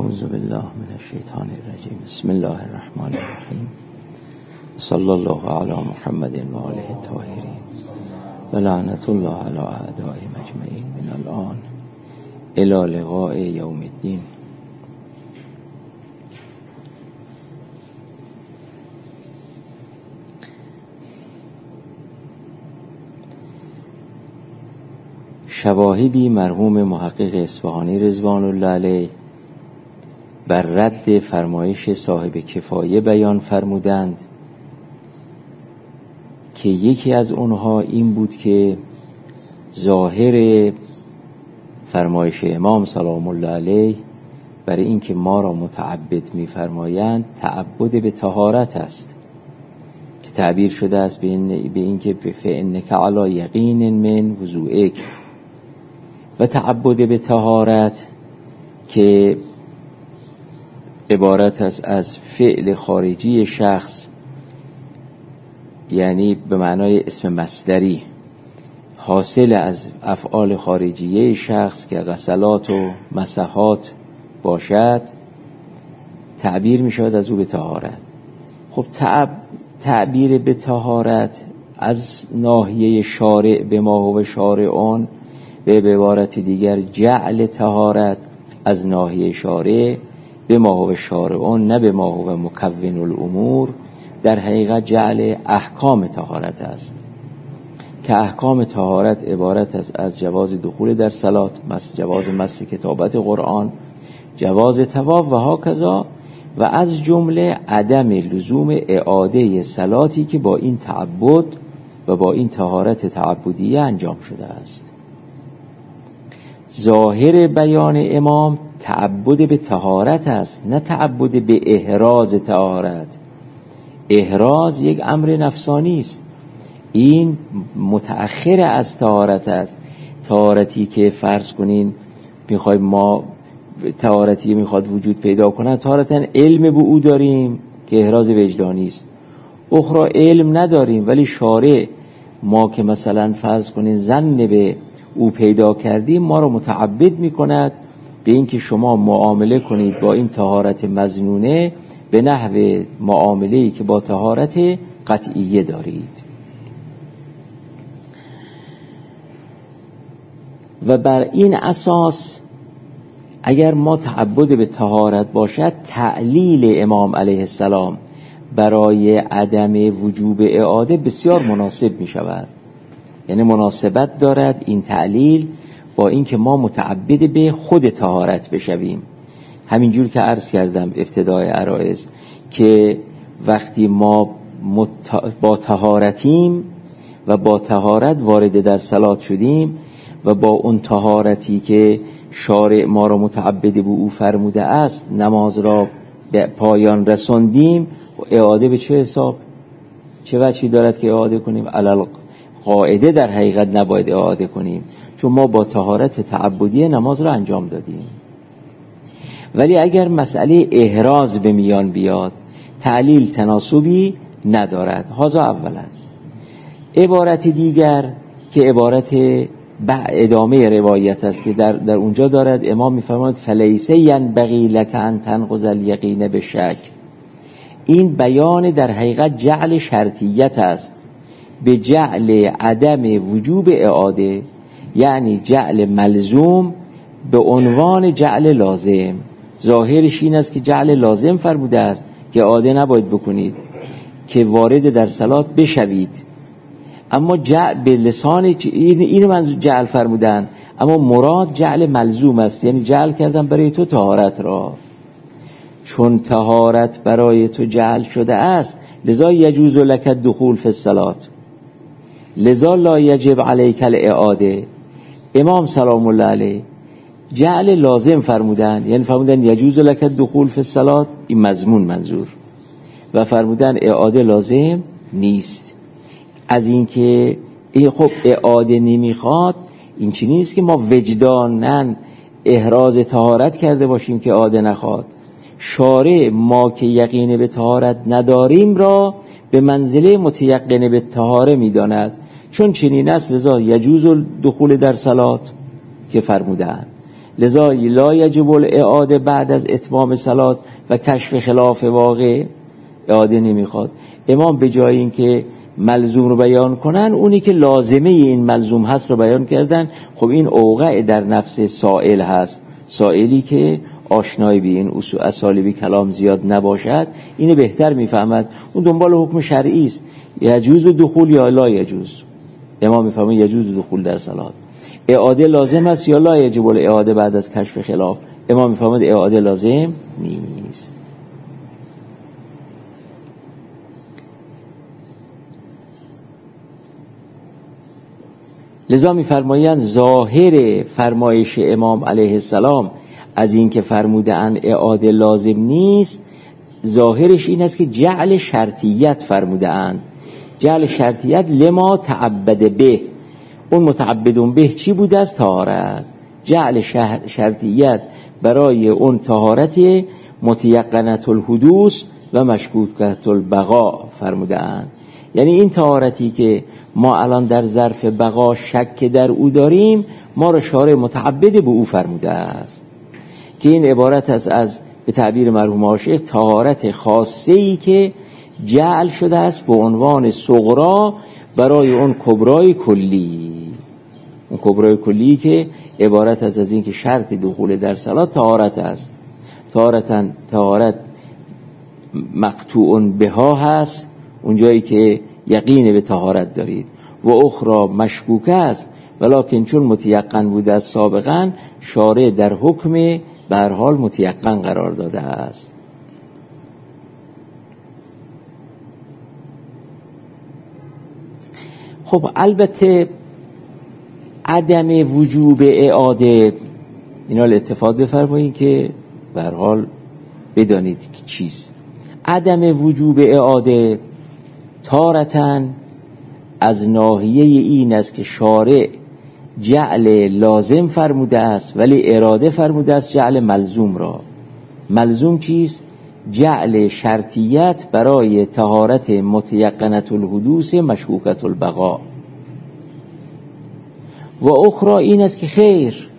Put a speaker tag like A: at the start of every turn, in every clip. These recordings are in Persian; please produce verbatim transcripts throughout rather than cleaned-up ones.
A: اعوذ بالله من الشیطان الرجیم. بسم الله الرحمن الرحیم. صلی الله علی محمد و آله الطاهرین و لعنت الله علی اعدائهم اجمعین من الان الی لقاء یوم الدین. شواهدی مرحوم محقق اصفهانی رضوان الله علیه بر رد فرمایش صاحب کفایه بیان فرمودند که یکی از اونها این بود که ظاهر فرمایش امام سلام الله علیه برای اینکه ما را متعبد می‌فرمایند تعبد به طهارت است که تعبیر شده است به این که فإنک علی یقین من وضوئک، و تعبد به طهارت که عبارت است از فعل خارجی شخص، یعنی به معنای اسم مصدری حاصل از افعال خارجیه شخص که غسلات و مسحات باشد، تعبیر می شود از او به طهارت. خب تعب تعبیر به طهارت از ناحیه شارع به ما هو شارعون، به عبارت دیگر جعل طهارت از ناحیه شارع به ما هو شارعون نه به ما هو مکون الامور، در حقیقت جعل احکام طهارت است که احکام طهارت عبارت است از جواز دخول در صلات، جواز مس کتابت قرآن، جواز طواف و هاکذا، و از جمله عدم لزوم اعاده صلاتی که با این تعبد و با این طهارت تعبدیه انجام شده است. ظاهر بیان امام تعبد به طهارت است، نه تعبد به احراز طهارت. احراز یک امر نفسانی است، این متأخر از طهارت است. طهارتی که فرض کنین میخوایم ما طهارتی میخواد وجود پیدا کنه، طهارتاً علم به او داریم که احراز وجدانی است، اخرى علم نداریم ولی شارع ما که مثلا فرض کنین ظن به او پیدا کردیم ما رو متعبد میکند به اینکه شما معامله کنید با این طهارت مظنونه به نحو معامله‌ای که با طهارت قطعیه دارید. و بر این اساس اگر ما تعبد به طهارت باشد، تعلیل امام علیه السلام برای عدم وجوب اعاده بسیار مناسب می شود، یعنی مناسبت دارد این تعلیل با اینکه ما متعبد به خود طهارت بشویم. همینجور که عرض کردم ابتدای عرایض که وقتی ما با طهارتیم و با طهارت وارد در صلات شدیم و با اون طهارتی که شارع ما را متعبد به او فرموده است نماز را به پایان رساندیم، اعاده به چه حساب؟ چه وجهی دارد که اعاده کنیم؟ علل قاعده در حقیقت نباید اعاده کنیم، چون ما با طهارت تعبدی نماز را انجام دادیم. ولی اگر مسئله احراز به میان بیاد، تعلیل تناسبی ندارد. هذا اولا. عبارت دیگر که عبارت ادامه روایت است که در, در اونجا دارد امام میفرماید فلیس ینبغی لک ان تنقض الیقین بشک، این بیان در حقیقت جعل شرطیت است به جعل عدم وجوب اعاده، یعنی جعل ملزوم به عنوان جعل لازم. ظاهرش این است که جعل لازم فرموده است که اعاده نباید بکنید، که وارد در صلات بشوید، اما جعل به لسان این اینو منظور جعل فرمودن، اما مراد جعل ملزوم است، یعنی جعل کردن برای تو طهارت را، چون طهارت برای تو جعل شده است لذا یجوز لک الدخول فی الصلات، لذا لا یجب علیک الاعاده. امام سلام الله علیه جعل لازم فرمودن، یعنی فرمودن یجوز لک الدخول فی الصلات، این مضمون منظور، و فرمودن اعاده لازم نیست. از اینکه این خب اعاده نمیخواد، این چی نیست که ما وجدانن احراز طهارت کرده باشیم که اعاده نخواد. شارع ما که یقین به طهارت نداریم را به منزله متیقن به طهاره میداند، چون چنین است لذا یجوز دخول در صلات که فرمودن، لذا لا یجب الاعاده بعد از اتمام صلات و کشف خلاف واقع اعاده نمیخواد. امام به جای این که ملزوم رو بیان کنن، اونی که لازمه این ملزوم هست رو بیان کردن. خب این اوقع در نفس سائل هست، سائلی که آشنایی به این اصول اسالیب کلام زیاد نباشد اینو بهتر میفهمد. اون دنبال حکم شرعی است، یجوز دخول یا لا یجوز. امام میفهمه یجوز دخول در صلات، اعاده لازم است یا لا یجب الاعاده بعد از کشف خلاف. امام میفهمد اعاده لازم نیست. لذا میفرمایند ظاهر فرمایش امام علیه السلام از این که فرمودند اعاده لازم نیست، ظاهرش این است که جعل شرطیت فرمودند. جعل شرطیت لما تعبد به، اون متعبدون به چی بوده است؟ طهارت. جعل شرطیت برای اون طهارت متیقنة الحدوث و مشکوکة البقاء فرمودند. یعنی این طهارتی که ما الان در ظرف بقا شک در او داریم، ما را شارع متعبد به او فرموده است که این عبارت است از به تعبیر مرحوم عاشق طهارت خاصه‌ای که جعل شده است به عنوان صغرا برای اون کبرای کلی. اون کبرای کلی که عبارت است از این که شرط دخول در صلات طهارت است. طهارتاً طهارت مقطوع بها هست، اونجایی که یقین به طهارت دارید، و اخرى مشکوک است ولکن چون متیقن بوده است سابقا، شارع در حکم به هر حال متیقن قرار داده است. خب البته عدم وجوب اعاده، اینا الاتفاق بفرمایید که به هر حال بدانید که چیست. عدم وجوب اعاده تارتاً از ناحیه این است که شارع جعل لازم فرموده است ولی اراده فرموده است جعل ملزوم را. ملزوم چیست؟ جعل شرطیت برای طهارت متیقنة الحدوث مشکوکة البقاء. و اخرى این است که خیر،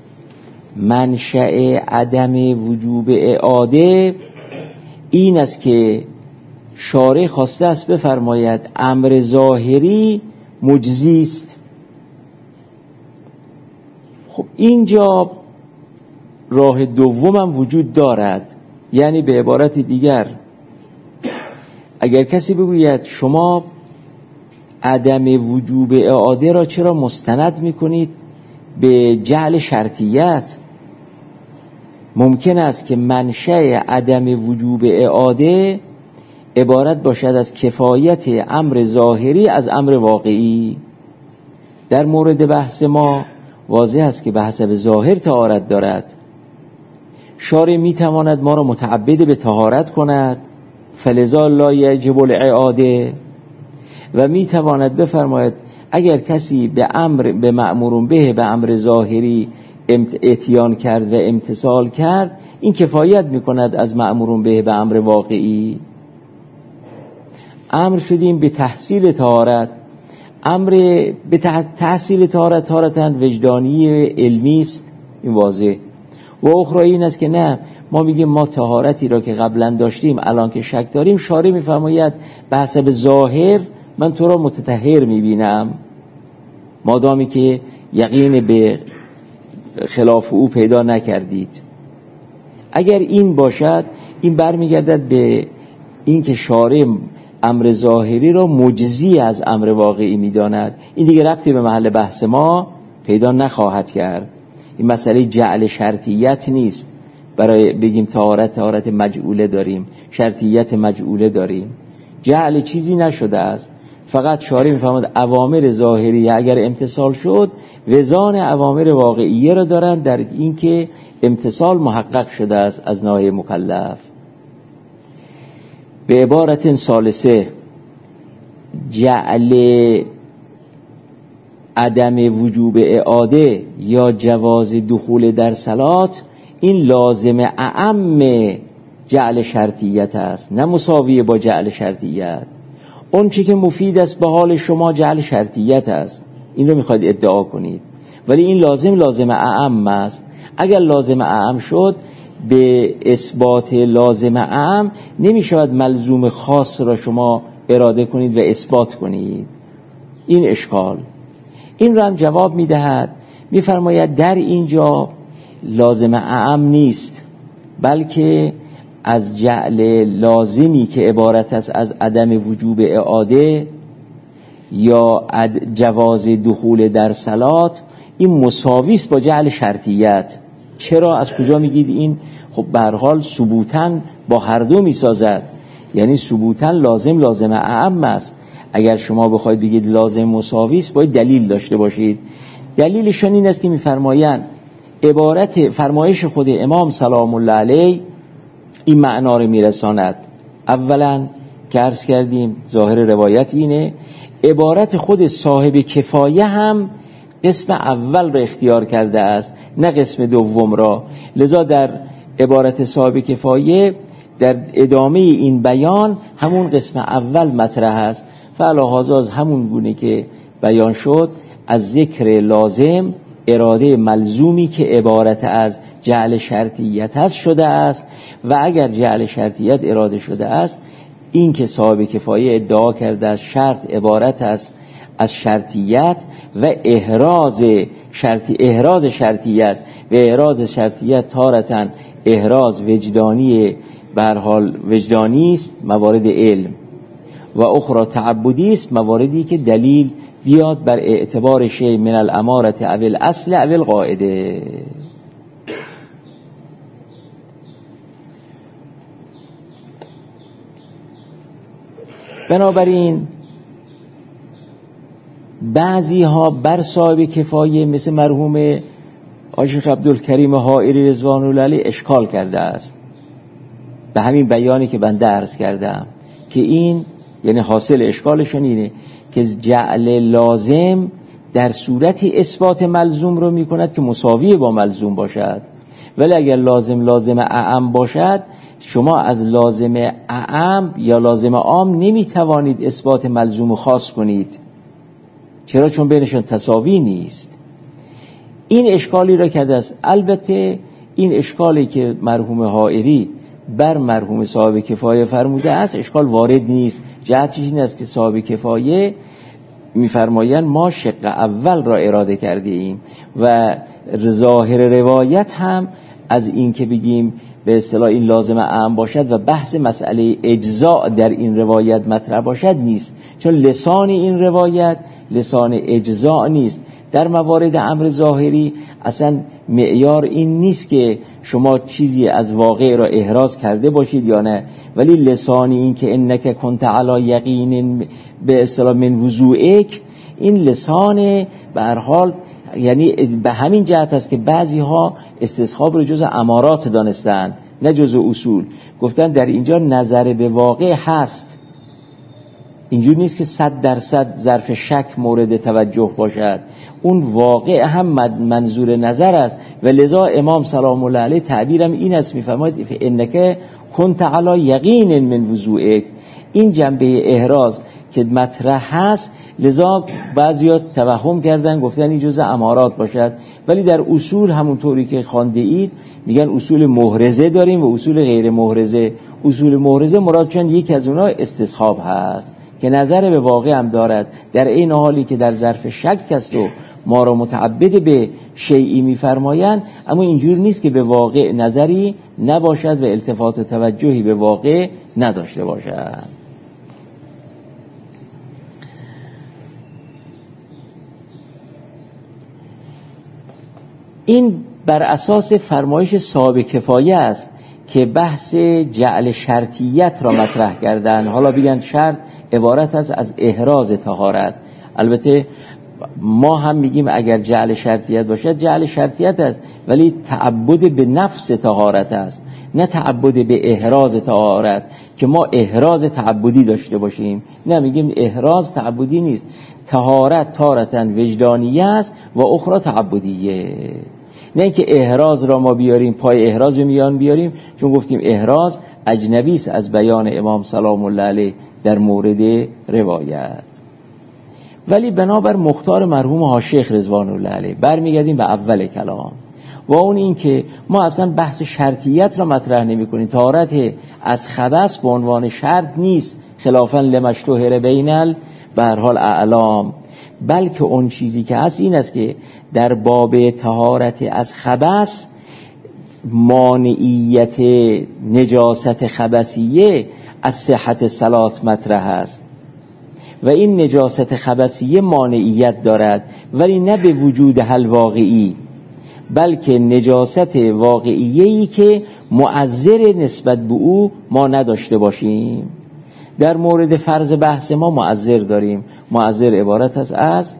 A: منشأ عدم وجوب اعاده این است که شارع خواسته است بفرماید امر ظاهری مجزی است. خب اینجا راه دومم وجود دارد، یعنی به عبارت دیگر اگر کسی بگوید شما عدم وجوب اعاده را چرا مستند میکنید به جعل شرطیت، ممکن است که منشأ عدم وجوب اعاده عبارت باشد از کفایت امر ظاهری از امر واقعی. در مورد بحث ما واضح است که به حسب ظاهر طهارت دارد، شارع میتواند ما را متعبد به طهارت کند فلذا لا یجب الاعاده، و میتواند بفرماید اگر کسی به امر به مأمور به به امر ظاهری اتیان کرد و امتثال کرد، این کفایت میکند از مأمور به به امر واقعی. امر شدیم به تحصیل طهارت، امر به تحصیل طهارت طهارتاً وجدانی علمی است، این واضح. و اخرى این است که نه، ما میگیم ما طهارتی را که قبلا داشتیم الان که شک داریم، شارع میفرماید به حسب ظاهر من تو را متطهر میبینم، مادامی که یقین به خلاف او پیدا نکردید. اگر این باشد، این برمیگردد به این که شارع امر ظاهری را مجزی از امر واقعی میداند. این دیگه ربطی به محل بحث ما پیدا نخواهد کرد. این مسئله جعل شرطیت نیست، برای بگیم طهارت طهارت مجعوله داریم، شرطیت مجعوله داریم. جعل چیزی نشده است، فقط شارع میفهمد اوامر ظاهری اگر امتثال شد وزان اوامر واقعیه را دارند در اینکه امتثال محقق شده است از ناحیه مکلف. به عبارت ثالثه، جعل عدم وجوب اعاده یا جواز دخول در صلات این لازم اعم جعل شرطیت است، نه مساوی با جعل شرطیت. اون چی که مفید است به حال شما جعل شرطیت است، این رو میخواید ادعا کنید، ولی این لازم لازم اعم است. اگر لازم اعم شد به اثبات لازم اعم نمی شود ملزوم خاص را شما اراده کنید و اثبات کنید. این اشکال. این را هم جواب می دهد، می فرماید در اینجا لازم اعم نیست، بلکه از جعل لازمی که عبارت است از عدم وجوب اعاده یا جواز دخول در صلات، این مساوی است با جعل شرطیت. چرا؟ از کجا میگید این؟ خب به هر حال ثبوتاً با هر دو میسازد، یعنی ثبوتاً لازم لازم اعم است. اگر شما بخواید بگید لازم مساوی است باید دلیل داشته باشید. دلیلشون این است که میفرمایند عبارت فرمایش خود امام سلام الله علیه این معنا رو میرساند. اولا که عرض کردیم ظاهر روایت اینه، عبارت خود صاحب کفایه هم قسم اول را اختیار کرده است نه قسم دوم را، لذا در عبارت صاحب کفایه در ادامه این بیان همون قسم اول مطرح است. فعلا از همون گونه که بیان شد از ذکر لازم اراده ملزومی که عبارت از جعل شرطیت هست شده است، و اگر جعل شرطیت اراده شده است این که صاحب کفایه ادعا کرده است شرط عبارت است از شرطیت و احراز شرطی احراز شرطیت و احراز شرطیت تارتاً احراز وجدانی به هر حال وجدانی است موارد علم و اخرى تعبدی است مواردی که دلیل بیاد بر اعتبار شیء من الاماره او الاصل او القاعده. بنابراین بعضی ها بر صاحب کفایه مثل مرحوم شیخ عبدالکریم حائری رضوان الله علیه اشکال کرده است به همین بیانی که بنده عرض کردم، که این یعنی حاصل اشکالشون اینه که جعل لازم در صورت اثبات ملزوم رو میکند که مساوی با ملزوم باشد، ولی اگر لازم لازم اعم باشد شما از لازم اعم یا لازم عام نمیتوانید اثبات ملزوم خاص کنید. چرا؟ چون بینشون تساوی نیست. این اشکالی را کرده است. البته این اشکالی که مرحوم حائری بر مرحوم صاحب کفایه فرموده است اشکال وارد نیست. جهتش این است که صاحب کفایه میفرمایند ما شق اول را اراده کرده ایم و ظاهر روایت هم از این که بگیم به اصطلاح این لازم اعم باشد و بحث مسئله اجزاء در این روایت مطرح باشد نیست، چون لسان این روایت لسان اجزاء نیست. در موارد امر ظاهری اصلا معیار این نیست که شما چیزی از واقع را احراز کرده باشید یا نه، ولی لسان این که انک کنت علی یقین به اصطلاح من وضوئک، این لسان به هر حال یعنی به همین جهت است که بعضی ها استصحاب رو جز امارات دانستن نه جز اصول. گفتن در اینجا نظر به واقع هست، اینجور نیست که صد درصد ظرف شک مورد توجه باشد، اون واقع هم منظور نظر است و لذا امام سلام الله علیه تعبیرم این است، میفرماید انک کنت علی یقین من وضوئک. این جنبه احراز که مطرح هست لذا بعضیا توهم کردن گفتن این جزء امارات باشد، ولی در اصول همونطوری که خوانده اید میگن اصول محرزه داریم و اصول غیر محرزه. اصول محرزه مراد چون یک از اونها استصحاب هست که نظر به واقع هم دارد، در این حالی که در ظرف شک است و ما را متعبد به شیئی میفرمایند، اما اینجور نیست که به واقع نظری نباشد و التفات و توجهی به واقع نداشته باشد. این بر اساس فرمایش صاحب کفایه است که بحث جعل شرطیت را مطرح کردن. حالا بگن شرط عبارت است از احراز طهارت. البته ما هم میگیم اگر جعل شرطیت باشد جعل شرطیت است، ولی تعبد به نفس طهارت است، نه تعبد به احراز طهارت که ما احراز تعبدی داشته باشیم. نه، میگیم احراز تعبدی نیست، طهارت تارتاً وجدانیه است و اخرى تعبدیه. نه اینکه احراز را ما بیاریم پای احراز به میان بیاریم، چون گفتیم احراز اجنبی است از بیان امام سلام الله علیه در مورد روایت. ولی بنابر مختار مرحوم ها شیخ رضوان الله علیه برمیگردیم به اول کلام. و اون این که ما اصلا بحث شرطیت را مطرح نمی کنیم. طهارت از خبث به عنوان شرط نیست، خلافاً لمشتهر بینل به هر حال اعلام، بلکه اون چیزی که هست این است که در باب طهارت از خبث مانعیت نجاست خبثیه از صحت صلات مطرح است و این نجاست خبثیه مانعیت دارد، ولی نه به وجود حل واقعی، بلکه نجاست واقعیه‌ای که مؤثر نسبت به او ما نداشته باشیم. در مورد فرض بحث ما مؤثر داریم، مؤثر عبارت است از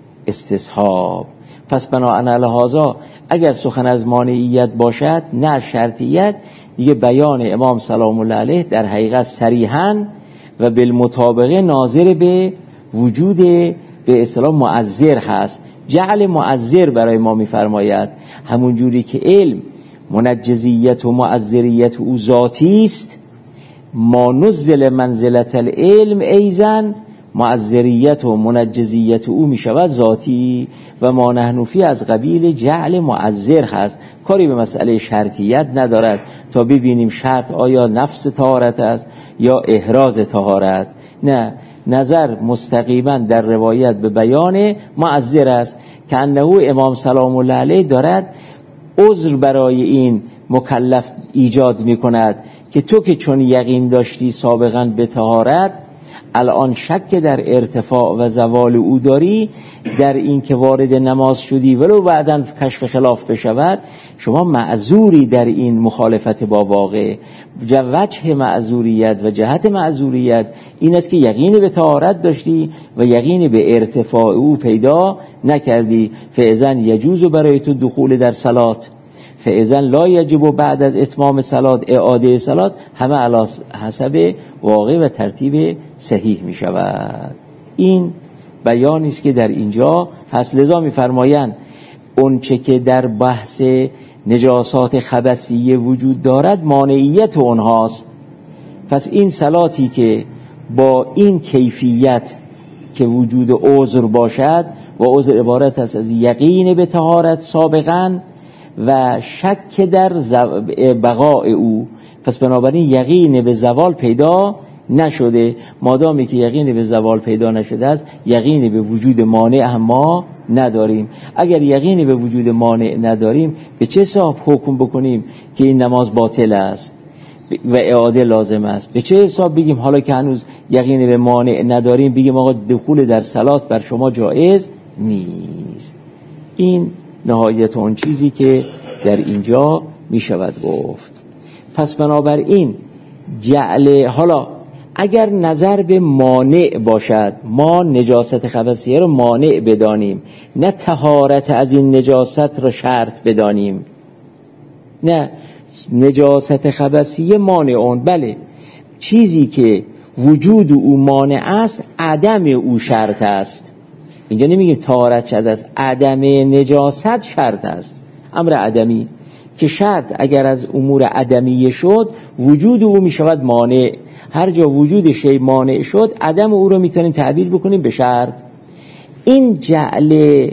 A: استصحاب. پس بناء علی هذا اگر سخن از مانعیت باشد نه شرطیت، دیگه بیان امام سلام الله علیه در حقیقت صریحاً و بالمطابقه ناظر به وجود به اصطلاح مؤثر هست. جعل مؤثر برای ما می‌فرماید همون جوری که علم منجزیت و مؤثریت او ذاتی است، ما نزل منزلت العلم ایزن مؤثریت و منجزیت او می شود ذاتی و ما نحنفی از قبیل جعل مؤثر هست، کاری به مسئله شرطیت ندارد تا ببینیم شرط آیا نفس طهارت است یا احراز طهارت. نه، نظر مستقیما در روایت به بیان مؤثر است که انه امام سلام الله علیه دارد عذر برای این مکلف ایجاد می کند که تو که چون یقین داشتی سابقا به طهارت، الان شک در ارتفاع و زوال او داری، در این که وارد نماز شدی ولو بعداً کشف خلاف بشود، شما معذوری در این مخالفت با واقع. وجه معذوریت و جهت معذوریت این است که یقین به طهارت داشتی و یقین به ارتفاع او پیدا نکردی، فاذن یجوز برای تو دخول در صلات، فاذن لا یجب بعد از اتمام صلات اعاده صلات، همه علی حسب واقع و ترتیب صحیح می شود. این بیانی است که در اینجا هست. لذا می فرمایند اون چه که در بحث نجاسات خبثیه وجود دارد مانعیت اونهاست. پس این صلاتی که با این کیفیت که وجود عذر باشد و عذر عبارت است از یقین به طهارت سابقاً و شک در بقاء او، پس بنابراین یقین به زوال پیدا نشده. مادامی که یقین به زوال پیدا نشده است، یقین به وجود مانع هم ما نداریم. اگر یقین به وجود مانع نداریم، به چه حساب حکم بکنیم که این نماز باطل است و اعاده لازم است؟ به چه حساب بگیم حالا که هنوز یقین به مانع نداریم بگیم آقا دخول در صلات بر شما جایز نیست؟ این نهایت اون چیزی که در اینجا می شود گفت. پس بنابراین جعل، حالا اگر نظر به مانع باشد، ما نجاست خبثیه رو مانع بدانیم، نه طهارت از این نجاست رو شرط بدانیم. نه، نجاست خبثیه مانع اون، بله چیزی که وجود او مانع است عدم او شرط است. اینجا نمیگیم طهارت شرط است، عدم نجاست شرط است، امر عدمی که شرط اگر از امور عدمیه شد وجود او میشود مانع. هر جا وجود شی مانع شد عدم او رو میتونیم تعبیر بکنیم به شرط. این جعل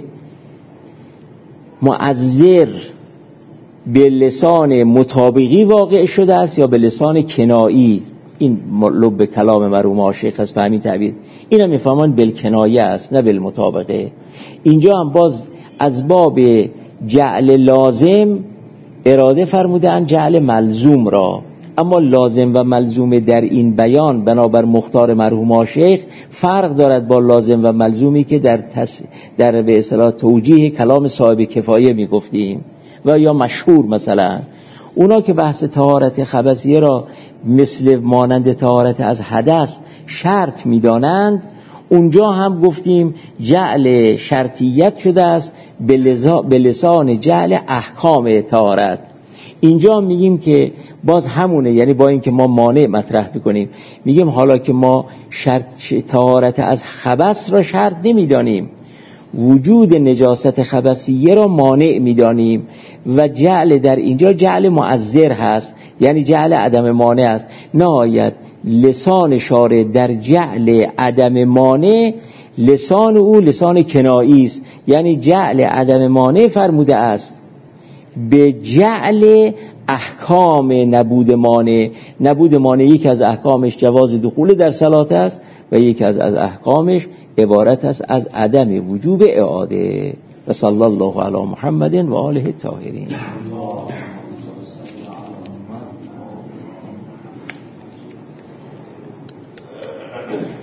A: مؤثر به لسان مطابقی واقع شده است یا به لسان کنایی؟ این لب کلام مرحوم عاشق است، به همین تعبیر اینا میفهمن بالکنایه است نه بالمطابقه. اینجا هم باز از باب جعل لازم اراده فرمودن جعل ملزوم را، اما لازم و ملزوم در این بیان بنابر مختار مرحوم عاشق فرق دارد با لازم و ملزومی که در تس... در به اصطلاح توجیه کلام صاحب کفایه میگفتیم و یا مشهور. مثلا اونا که بحث طهارت خبثیه را مثل مانند طهارت از حدث شرط میدانند، اونجا هم گفتیم جعل شرطیت شده است به لسان جعل احکام طهارت. اینجا میگیم که باز همونه، یعنی با اینکه ما مانع مطرح بکنیم میگیم حالا که ما شرط طهارت از خبث را شرط نمیدانیم، وجود نجاست خبثیه را مانع میدانیم و جعل در اینجا جعل مؤثر هست، یعنی جعل عدم مانع است. نهایت لسان شارع در جعل عدم مانع لسان او لسان کنایی است، یعنی جعل عدم مانع فرموده است به جعل احکام نبود مانع. نبود مانع یک از احکامش جواز دخول در صلات است و یک از از احکامش عبارت است از عدم وجوب اعاده. و صلی الله علی محمد و آله الطاهرین.
B: Thank you.